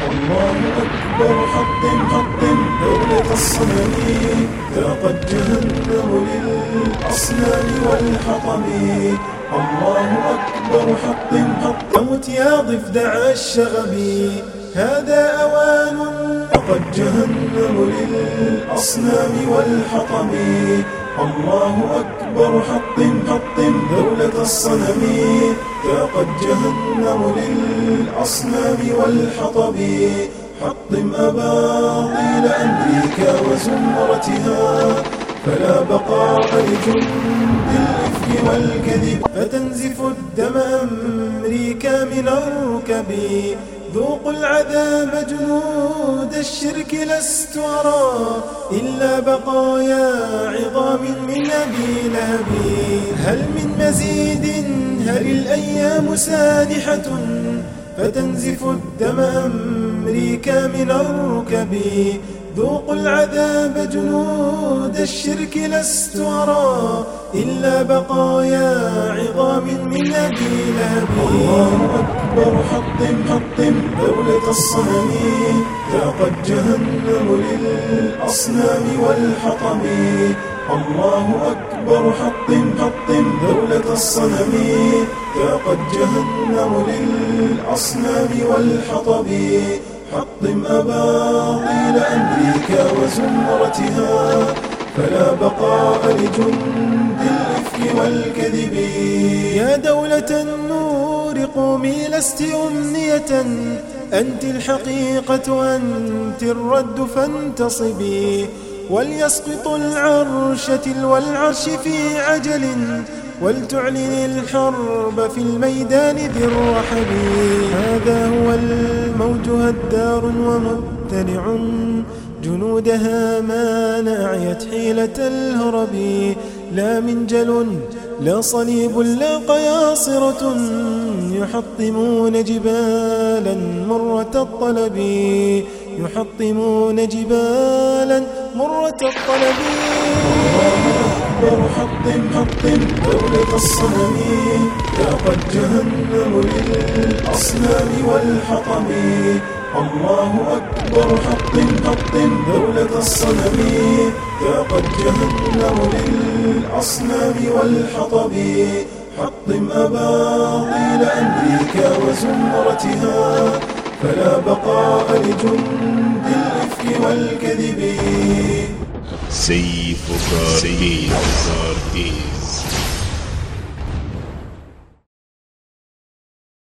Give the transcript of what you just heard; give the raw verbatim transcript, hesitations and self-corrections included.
الله أكبر حطم حطم دولة الصنم، ذاقت جهنم للأصنام والحطم. الله أكبر حطم حطم موت يا ضفدع الشغب، هذا أوان ذاقت جهنم للأصنام والحطم. الله أكبر حطم حطم دولة الصنم، ذاقت جهنم للأصنام والحطب. حطم أباطيل أمريكا وزمرتها، فلا بقاء لجند الإفك والكذب. فتنزف الدم أمريكا من الركب، ذوقوا العذاب جنود الشرك. لست أرى إلا بقايا عظام من أبي لهب. هل من مزيد؟ هل الأيام سانحة؟ فتنزف الدم أمريكا من الركب، ذوقوا العذاب جنود الشرك. لست أرى إلا بقايا عظام من أبي لهب. الله أكبر حطم حطم دولة الصنم، ذاقت جهنم للأصنام والحطم. الله أكبر حطم حطم دولة الصنم، ذاقت جهنم للأصنام والحطب. حطم أباطيل أمريكا وزمرتها، فلا بقاء لجند الإفك والكذب. يا دولة النور قومي، لست أمنية، أنت الحقيقة، أنت الرد، فانتصبي. وليسقط العرش تلو العرش في عجل، ولتعلن الحرب في الميدان ذي الرحب. هذا هو الموج هدار ومبتلع، جنودها ما نعيت حيلة الهرب. لا منجل لا صليب لا قياصرة، يحطمون جبالا مرة الطلب. يحطمون جبالا مرة الطلب. أكبر حطم حطم دولة الصنم، ذاقت جهنم للأصنام والحطم. الله أكبر حطم حطم دولة الصنم، ذاقت جهنم للأصنام والحطب. حطم أباطيل أمريكا وزمرتها، فلا بقاء لجند الإفك والكذب. سيفك سيف